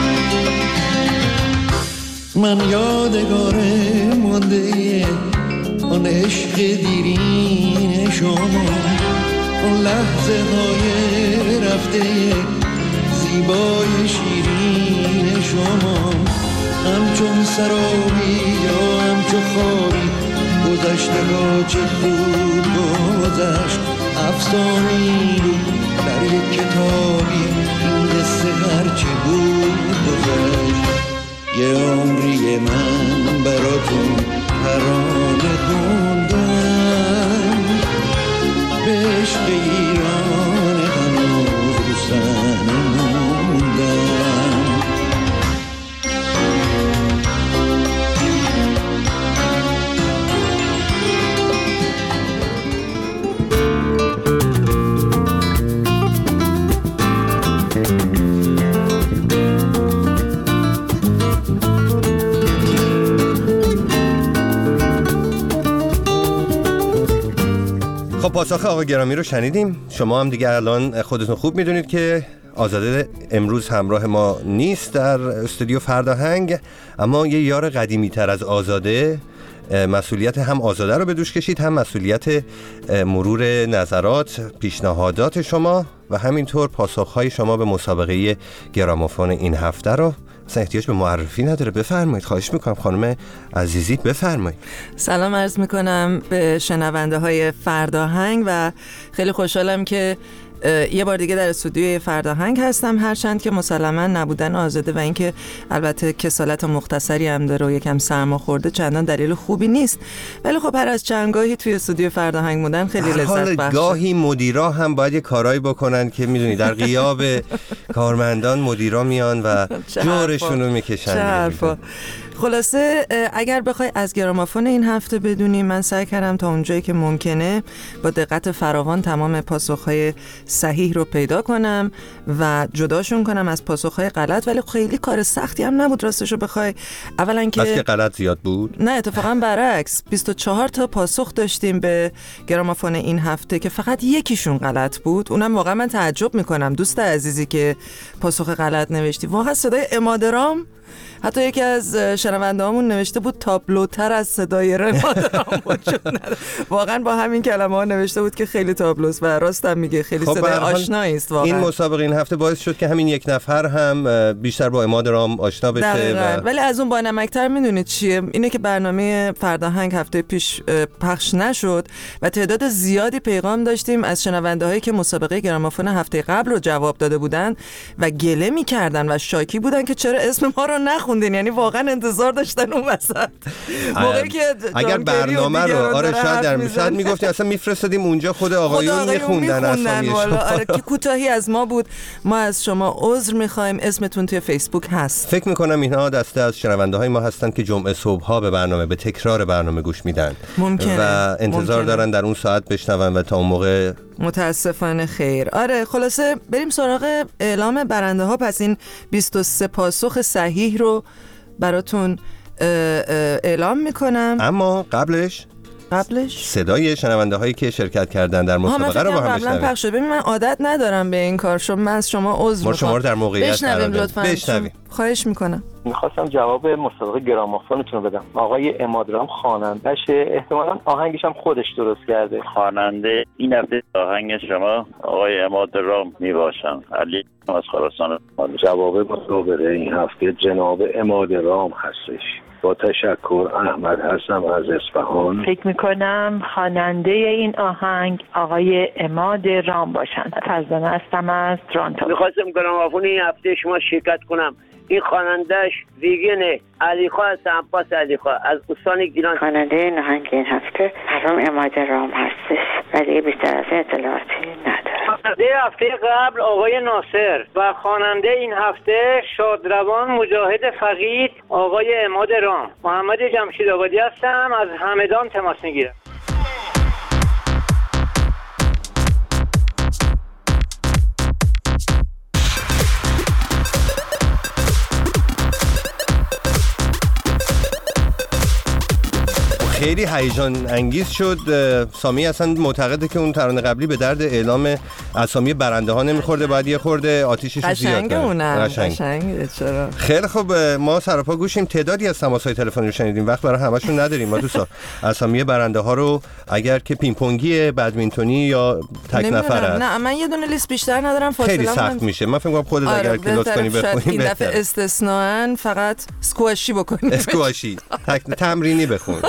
من یادگار مانده آن عشق دیرین شما، اون لحظه های رفته زیبای شیرین شما، همچون سرابی یا همچون خوابی گذشتگاه چه خوب گذشت، افسانه‌ای در یک کتابی این قصه هرچه بود گذشت. یه عمری من براتون ترانه خوندم، به عشق ایران هنوز رو صحنه موندم. خب پاسخ آقا گرامی رو شنیدیم. شما هم دیگه الان خودتون خوب میدونید که آزاده امروز همراه ما نیست در استودیو فرداهنگ، اما یه یار قدیمی تر از آزاده مسئولیت هم آزاده رو به دوش کشید، هم مسئولیت مرور نظرات، پیشنهادات شما و همینطور پاسخهای شما به مسابقه گرامافون این هفته رو. اصلا احتیاج به معرفی نداره، بفرمایید. خواهش میکنم خانم عزیزی بفرمایید. سلام عرض میکنم به شنونده های فرداهنگ و خیلی خوشحالم که یه بار دیگه در استودیوی فرداهنگ هستم، هرچند که مسلما نبودن آزاده و اینکه البته کسالت مختصری هم داره و یکم سرما خورده چندان دلیل خوبی نیست، ولی خب هر از چندگاهی توی استودیو فرداهنگ بودن خیلی لذت بخشه. گاهی مدیرا هم باید یه کارایی بکنن که میدونی در غیاب کارمندان مدیرا میان و جورشون رو میکشن. خلاصه اگر بخوای از گرامافون این هفته بدونی، من سعی کردم تا اونجایی که ممکنه با دقت فراوان تمام پاسخهای صحیح رو پیدا کنم و جداشون کنم از پاسخهای غلط، ولی خیلی کار سختی هم نبود راستشو بخوای. اولا که بس که غلط زیاد بود؟ نه، اتفاقا برعکس، بیست و چهار تا پاسخ داشتیم به گرامافون این هفته که فقط یکیشون غلط بود. اونم واقعا من تعجب میکنم دوست عزیزی که پاسخ غلط نوشتی. واقعا صدای امادرام، حتی یکی از شنونده هامون نوشته بود تابلوتر از صدای رمادرام وجود نداره. واقعا با همین کلمه ها نوشته بود که خیلی تابلوست و راستم میگه خیلی خب صدای آشنایی است واقعا. این مسابقه این هفته باعث شد که همین یک نفر هم بیشتر با امادرام آشنا بشه و... ولی از اون با نمکتر میدونید چیه؟ اینه که برنامه فرداهنگ هفته پیش پخش نشد و تعداد زیادی پیغام داشتیم از شنونده هایی که مسابقه گرامافون هفته قبل رو جواب داده بودن و گله میکردن و شاکی بودن که چرا اسم ما رو نخوندین. یعنی واقعا انتظار داشتن اون وسط موقعی که اگر برنامه رو آره شاید در میشد میگفتیم اصلا میفرستادیم اونجا خود آقایون میخوندن اسامی شما. آره که کوتاهی از ما بود. ما از شما عذر میخوایم. اسمتون توی فیسبوک هست. فکر میکنم اینها دسته از شنونده های ما هستن که جمعه صبح ها به برنامه به تکرار برنامه گوش میدن ممکنه. و انتظار ممکنه. دارن در اون ساعت بشنون و تا اون موقع متاسفانه خیر. آره خلاصه بریم سراغ اعلام برنده ها. پس این بیست و سه پاسخ صحیح رو براتون اعلام میکنم، اما قبلش قبلش صدای شنونده هایی که شرکت کردن در مسابقه رو با هم بشنویم. ببین من عادت ندارم به این کار، شما من از شما عذر میخوام. شما رو در موقعیت قرار بدیم. بشنویم. خواهش میکنم. میخواستم جواب مسابقه گرامافونتون رو بدم. آقای امادرام خواننده‌ش، احتمالاً آهنگش هم خودش درست کرده. خواننده این هفته آهنگ شما آقای امادرام میباشن. علی از خراسان. جواب مسابقه این هفته جناب امادرام هستش. با تشکر. احمد هستم از اصفهان. فکر میکنم خواننده این آهنگ آقای اماد رام باشند. فرزانه هستم از تورنتو. میخواستم گرامافون این هفته شما شرکت کنم. این خواننده‌اش ویگن علیخا از عباس علیخا از استان گیلان. خواننده این آهنگ این هفته فرام اماد رام هستش، ولی بیشتر از اطلاعاتی ندارم. خواننده هفته قبل آقای ناصر و خواننده این هفته شادروان مجاهد فقید آقای اماد رام. محمد جمشید آبادی هستم، از همدان تماس میگیرم. خیلی هیجان انگیز شد. سامی اصلا معتقده که اون ترانه قبلی به درد اعلام اسامی برنده ها نمیخورده، باید یه خورده آتیشش رو زیاد کنه. اونم قشنگه. چرا؟ خیلی خوب، ما سراپا گوشیم. تعدادی از تماس‌های تلفنی رو شنیدیم، وقت برای همشون نداریم. ما دوستا اسامی برنده ها رو اگر که پینگ پونگی، بدمینتونی یا تک نفره. نه من یه دونه لیست بیشتر ندارم، فاصله خیلی سخت میشه. من فکر می‌کنم خودت آره اگر که لطف کنی بخونی این دفعه استثناءً فقط اسکواشی بکنی. اسکواشی تمرینی بخون.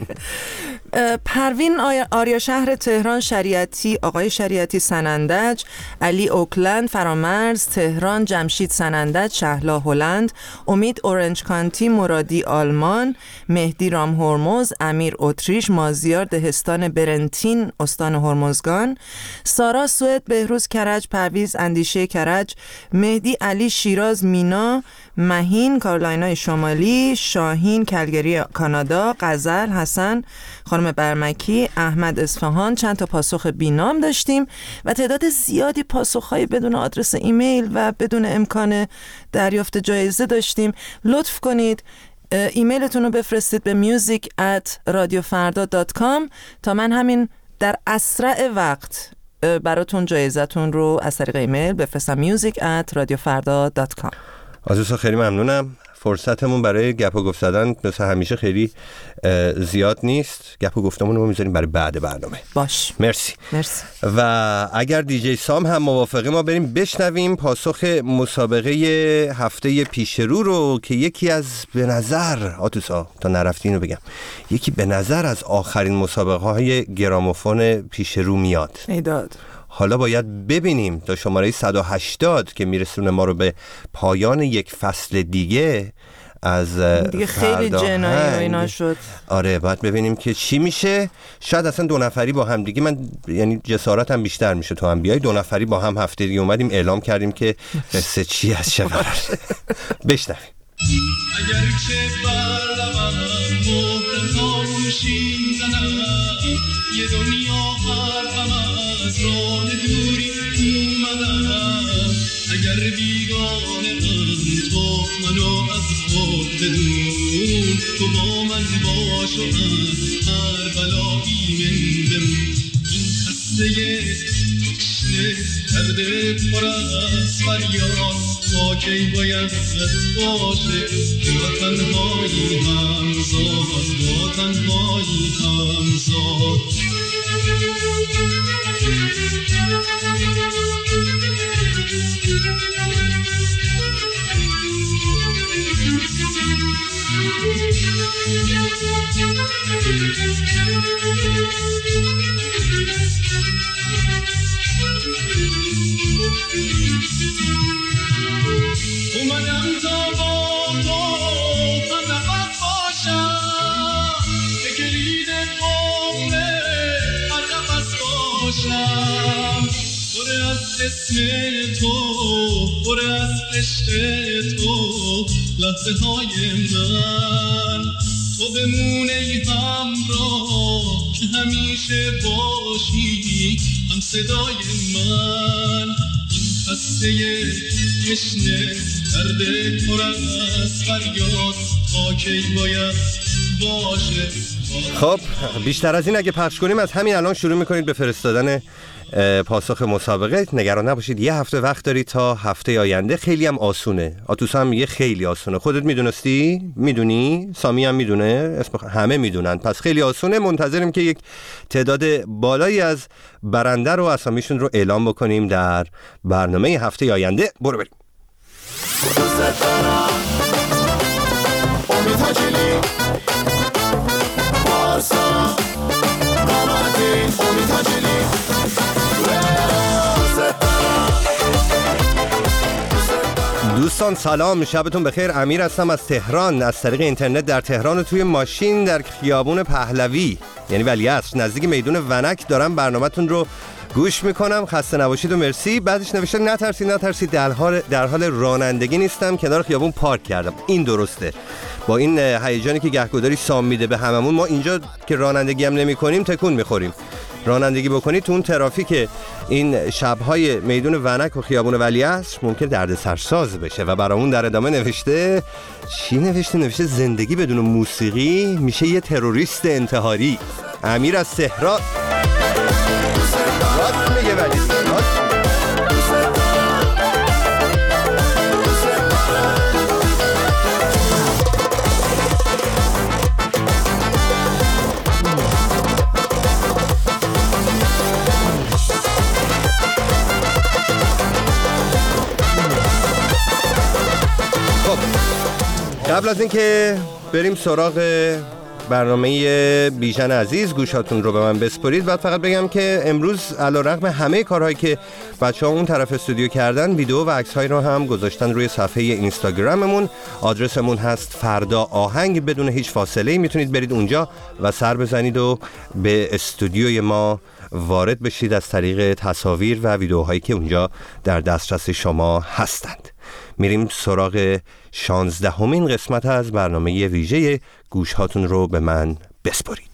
پروین آریا شهر تهران شریعتی، آقای شریعتی سنندج، علی اوکلند فرامرز تهران، جمشید سنندج شهلا هلند، امید اورنج کانتی مرادی آلمان، مهدی رام هرمز امیر اتریش، مازیار دهستان برنتین استان هرمزگان، سارا سوئد بهروز کرج پرویز اندیشه کرج، مهدی علی شیراز مینا، مهین کارولینای شمالی، شاهین کلگری کانادا، غزل حسن خانم برمکی، احمد اصفهان. چند تا پاسخ بینام داشتیم و تعداد زیادی پاسخ‌های بدون آدرس ایمیل و بدون امکان دریافت جایزه داشتیم. لطف کنید ایمیلتون رو بفرستید به music at radiofarda dot com تا من همین در اسرع وقت براتون جایزتون رو از طریق ایمیل بفرستم. music at radiofarda dot com. عزیزا خیلی ممنونم. فرصتمون برای گپ و گفت زدن مثل همیشه خیلی زیاد نیست. گپ و گفتمون رو میذاریم برای بعد برنامه. باش. مرسی. مرسی. و اگر دیجی سام هم موافقه ما بریم بشنویم پاسخ مسابقه هفته پیش رو رو که یکی از به نظر آتوسا تا نرفتی اینو بگم یکی به نظر از آخرین مسابقه های گرامافون پیش رو میاد. ایداد. حالا باید ببینیم تا شماره صد و هشتاد که میرسونه ما رو به پایان یک فصل دیگه از دیگه خیلی جنایی و اینا شد. آره باید ببینیم که چی میشه. شاید اصلا دو نفری با هم دیگه، من یعنی جسارتم بیشتر میشه تو هم بیای، دو نفری با هم هفته دیگه اومدیم اعلام کردیم که قصه چی از چه قراره. بشنویم. اگر چه برلمم مهر خاموشی زنم، یه دنیا حرفم از راه دوری اومدم. اگر بیگانه من تو منو از خود بدون، تو با من باش و از هر بلایی من بمون. این خسته تشنه کرده پر از فریاد، تا کی باید باشه که با تنهایی همزاد، با تنهایی همزاد. اومدم تا با تو هم نفس باشم، به کلید قفل هر نفس باشم. پر از اسم تو، پر از عشق تو، لحظه های من تو بمونه ای همراه، که همیشه باشی هم صدای من. این خسته تشنه درد پر از فریاد، تا کی باید باشه. خب بیشتر از این اگه پخش کنیم از همین الان شروع میکنید به فرستادن پاسخ مسابقه. نگران نباشید، یه هفته وقت داری تا هفته آینده. خیلی هم آسونه. آتوسا هم میگه خیلی آسونه. خودت میدونستی؟ میدونی؟ سامی هم میدونه؟ اسم همه میدونن. پس خیلی آسونه. منتظریم که یک تعداد بالایی از برنده رو اسامیشون رو اعلام بکنیم در برنامه هفته آینده. برو بریم. دوستان سلام، شبتون بخیر. امیر هستم از تهران، از طریق اینترنت در تهران و توی ماشین در خیابون پهلوی یعنی ولیعصر نزدیک میدون ونک دارم برنامه‌تون رو گوش میکنم. خسته نباشید و مرسی. بعدش نوشته نترسید نترسید در حال در حال رانندگی نیستم، کنار خیابون پارک کردم. این درسته. با این هیجانی که گهگداری سام میده به هممون، ما اینجا که رانندگی هم نمی‌کنیم تکون می‌خوریم. رانندگی بکنید تو اون ترافیک این شب‌های میدون ونک و خیابون ولیعصر ممکن دردسرساز بشه. و برامون در ادامه نوشته چی نوشته؟ نوشته زندگی بدون موسیقی میشه یه تروریست انتحاری. امیر از تهران. راست میگه ولی راست. قبل از اینکه بریم سراغ برنامه بیژن عزیز، گوشاتون رو به من بسپرید. بعد فقط بگم که امروز علیرغم همه کارهایی که بچه‌ها اون طرف استودیو کردن، ویدیو و عکس‌هایی رو هم گذاشتن روی صفحه اینستاگراممون. آدرسمون هست فردا آهنگ، بدون هیچ فاصله‌ای میتونید برید اونجا و سر بزنید و به استودیوی ما وارد بشید از طریق تصاویر و ویدیوهایی که اونجا در دسترس شما هستند. میریم سراغ شانزدهمین قسمت از برنامه ویژه گوش هاتون رو به من بسپرید.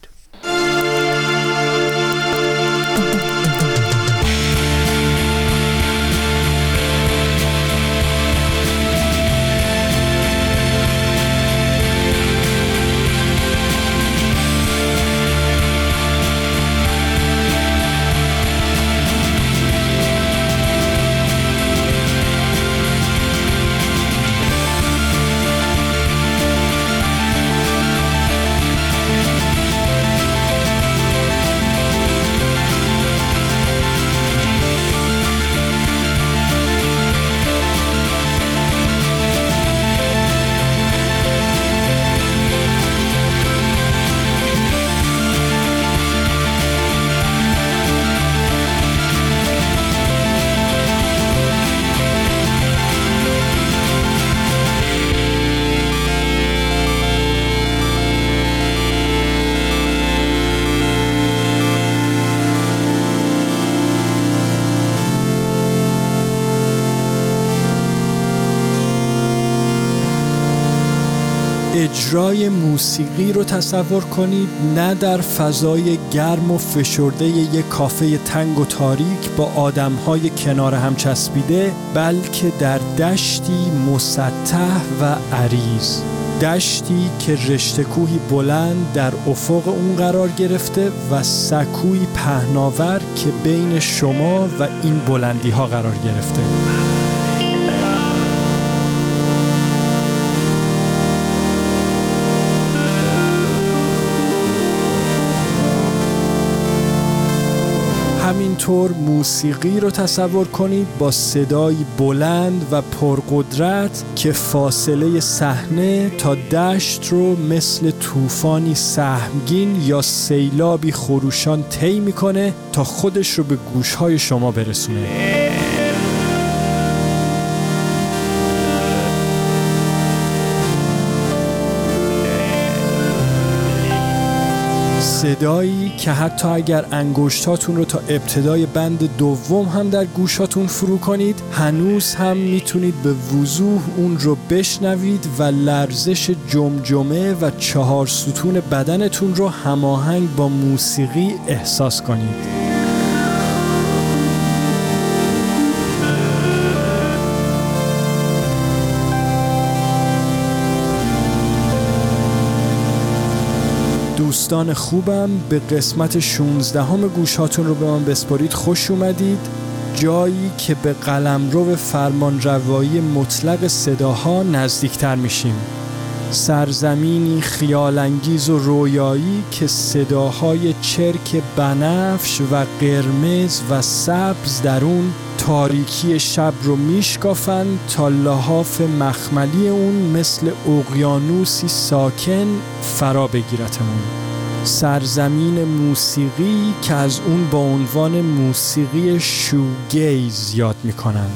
اجرای موسیقی رو تصور کنید، نه در فضای گرم و فشرده یک کافه تنگ و تاریک با آدم‌های کنار هم چسبیده، بلکه در دشتی مسطح و عریض. دشتی که رشته کوهی بلند در افق اون قرار گرفته و سکویی پهناور که بین شما و این بلندی ها قرار گرفته. همینطور موسیقی رو تصور کنید با صدایی بلند و پرقدرت که فاصله صحنه تا دشت رو مثل طوفانی سهمگین یا سیلابی خروشان طی میکنه تا خودش رو به گوشهای شما برسونه. صدایی که حتی اگر انگشتاتون رو تا ابتدای بند دوم هم در گوشاتون فرو کنید، هنوز هم میتونید به وضوح اون رو بشنوید و لرزش جمجمه و چهار ستون بدنتون رو هماهنگ با موسیقی احساس کنید. دوستان خوبم، به قسمت شانزدهم گوشاتون رو به من بسپارید. خوش اومدید. جایی که به قلمرو فرمانروایی مطلق صداها نزدیکتر میشیم. سرزمینی خیالانگیز و رویایی که صداهای چرک بنفش و قرمز و سبز در اون تاریکی شب رو میشکافن تا لحاف مخملی اون مثل اقیانوسی ساکن فرا بگیرتمون. سرزمین موسیقی که از اون با عنوان موسیقی شوگیز یاد میکنن.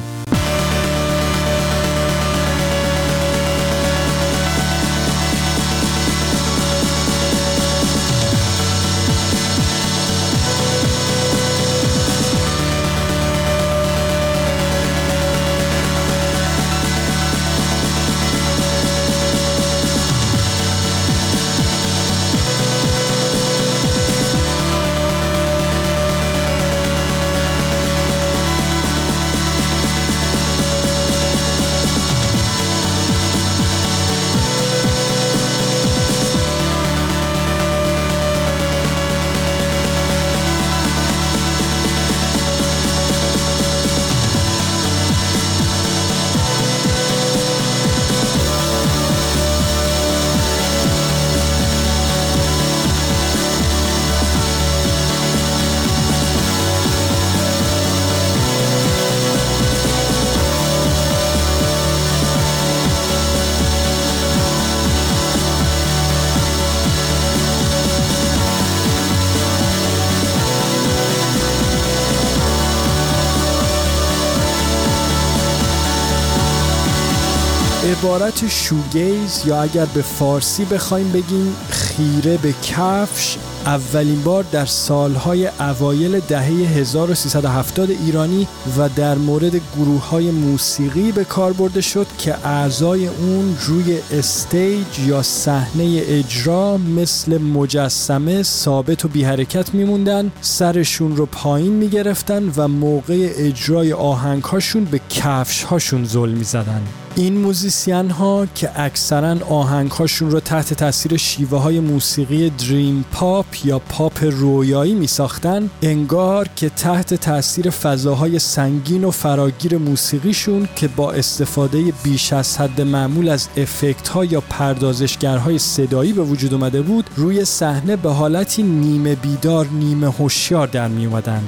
عبارت شوگیز یا اگر به فارسی بخوایم بگیم خیره به کفش اولین بار در سالهای اوایل دهه هزار و سیصد و هفتاد ایرانی و در مورد گروه‌های موسیقی به کار برده شد که اعضای اون روی استیج یا صحنه اجرا مثل مجسمه ثابت و بی حرکت میموندن، سرشون رو پایین میگرفتن و موقع اجرای آهنگ‌هاشون به کفش‌هاشون زل میزدن. این موزیسین ها که اکثرا آهنگ هاشون رو تحت تاثیر شیوه های موسیقی دریم پاپ یا پاپ رویایی می ساختن، انگار که تحت تاثیر فضاهای سنگین و فراگیر موسیقیشون که با استفاده بیش از حد معمول از افکت ها یا پردازشگرهای صدایی به وجود اومده بود، روی صحنه به حالتی نیمه بیدار نیمه هوشیار در می اومدن.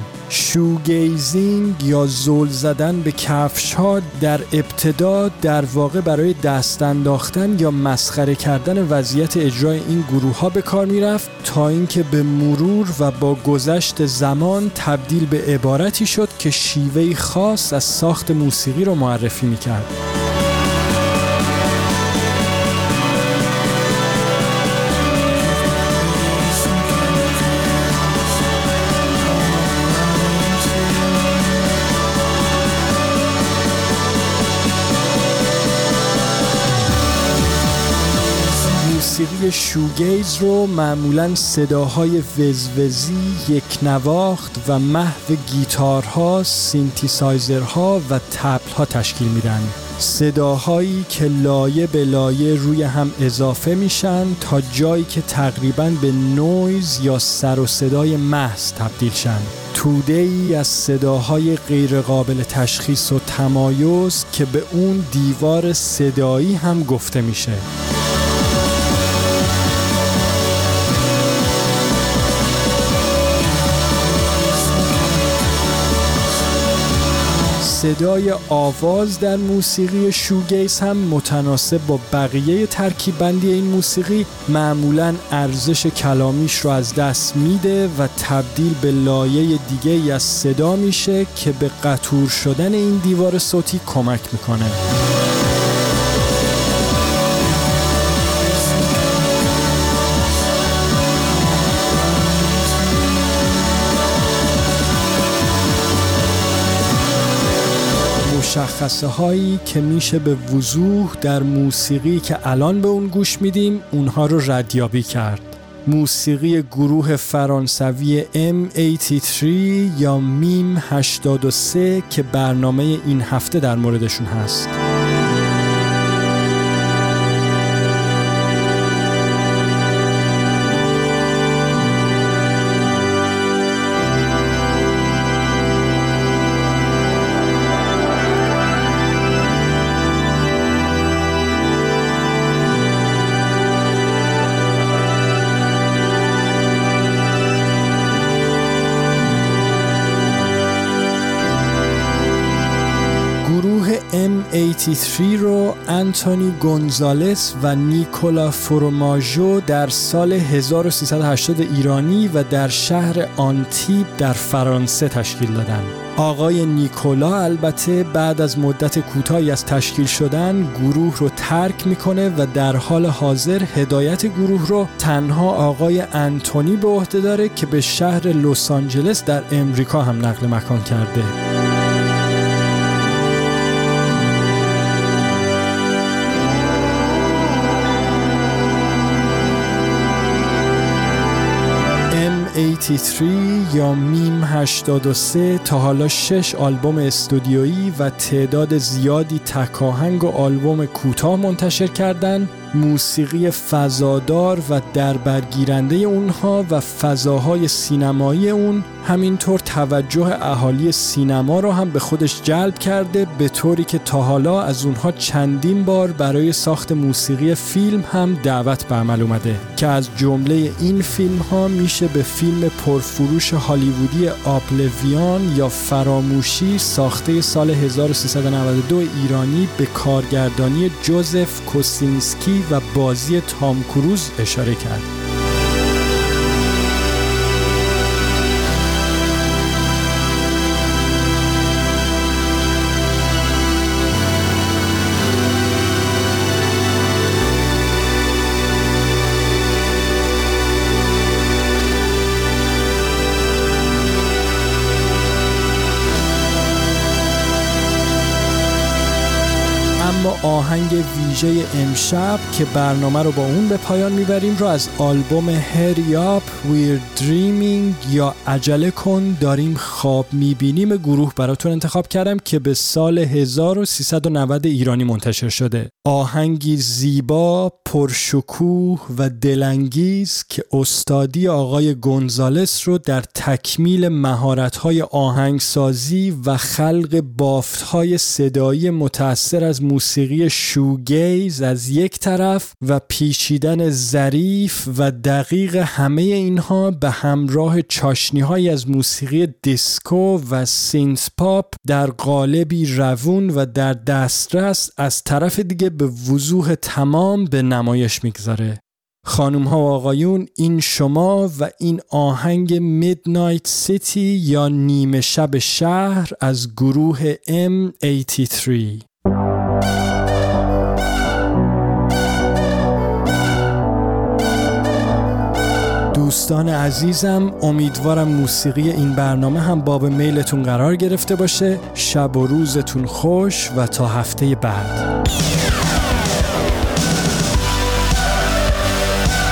شوگیزینگ یا زل زدن به کفش ها در ابتدا در واقع برای دست انداختن یا مسخره کردن وضعیت اجرای این گروه ها به کار می رفت تا اینکه به مرور و با گذشت زمان تبدیل به عبارتی شد که شیوهی خاص از ساخت موسیقی رو معرفی می کرد. موسیقی شوگیز رو معمولاً صداهای وزوزی، یک نواخت و محو گیتارها، سینتیسایزرها و تبلها تشکیل میدن. صداهایی که لایه به لایه روی هم اضافه میشن تا جایی که تقریباً به نویز یا سر و صدای محض تبدیل شن. توده‌ای از صداهای غیر قابل تشخیص و تمایز که به اون دیوار صدایی هم گفته میشه. صدای آواز در موسیقی شوگیز هم متناسب با بقیه ترکیب بندی این موسیقی معمولاً ارزش کلامیش رو از دست میده و تبدیل به لایه دیگه ای از صدا میشه که به قطور شدن این دیوار صوتی کمک میکنه. مشخصه هایی که میشه به وضوح در موسیقی که الان به اون گوش میدیم اونها رو ردیابی کرد. موسیقی گروه فرانسوی ام هشتاد و سه یا میم هشتاد و سه که برنامه این هفته در موردشون هست. ام هشتاد و سه رو آنتونی گونزالس و نیکولا فروماژو در سال هزار و سیصد و هشتاد ایرانی و در شهر آنتیب در فرانسه تشکیل دادن. آقای نیکولا البته بعد از مدت کوتاهی از تشکیل شدن گروه رو ترک میکنه و در حال حاضر هدایت گروه رو تنها آقای آنتونی به عهده داره که به شهر لس آنجلس در امریکا هم نقل مکان کرده. هشتاد و سه یا میم هشتاد و سه تا حالا شش آلبوم استودیویی و تعداد زیادی تکاهنگ و آلبوم کوتاه منتشر کردند. موسیقی فضادار و دربرگیرنده اونها و فضاهای سینمایی اون همینطور توجه اهالی سینما رو هم به خودش جلب کرده، به طوری که تا حالا از اونها چندین بار برای ساخت موسیقی فیلم هم دعوت به عمل اومده که از جمله این فیلم ها میشه به فیلم پرفروش هالیوودی آبلویان یا فراموشی ساخته سال هزار و سیصد و نود و دو ایرانی به کارگردانی جوزف کوسینسکی و بازی تام کروز اشاره کرد. آهنگ ویژه امشب که برنامه رو با اون به پایان میبریم رو از آلبوم Hurry Up We're Dreaming یا عجله کن داریم خواب میبینیم گروه براتون انتخاب کردم که به سال هزار و سیصد و نود ایرانی منتشر شده. آهنگی زیبا، پرشکوه و دلانگیز که استادی آقای گونزالس رو در تکمیل مهارت‌های آهنگسازی و خلق بافت‌های صدایی متأثر از موسیقی شوگیز از یک طرف و پیچیدن ظریف و دقیق همه اینها به همراه چاشنی‌های از موسیقی دیسکو و سینت پاپ در قالبی روون و در دسترس از طرف دیگه به وضوح تمام به نمایش میگذاره. خانم ها و آقایون، این شما و این آهنگ میدنایت سیتی یا نیمه شب شهر از گروه ام هشتاد و سه. دوستان عزیزم، امیدوارم موسیقی این برنامه هم باب میلتون قرار گرفته باشه. شب و روزتون خوش و تا هفته بعد.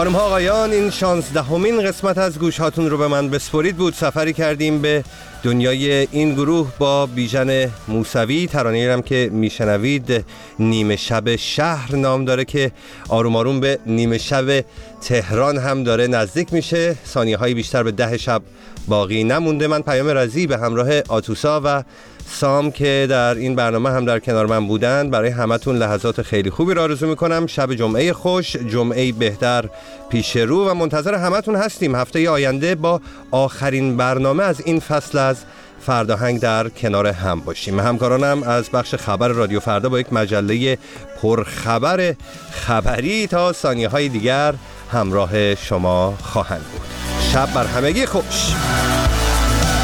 خانم ها آقایان، این شانزدهمین قسمت از گوش هاتون رو به من بسپرید بود. سفری کردیم به دنیای این گروه با بیژن موسوی. ترانه‌ای هم که میشنوید نیمه شب شهر نام داره که آروم آروم به نیمه شب تهران هم داره نزدیک میشه. ثانیه های بیشتر به ده شب باقی نمونده. من پیام رضی به همراه آتوسا و سام که در این برنامه هم در کنار من بودن برای همتون لحظات خیلی خوبی را آرزو میکنم. شب جمعه خوش، جمعه بهتر پیش رو و منتظر همتون هستیم هفته آینده با آخرین برنامه از این فصل از فرداهنگ در کنار هم باشیم. همکارانم از بخش خبر رادیو فردا با یک مجله پرخبر خبری تا ثانیه های دیگر همراه شما خواهند بود. شب بر همگی خوش.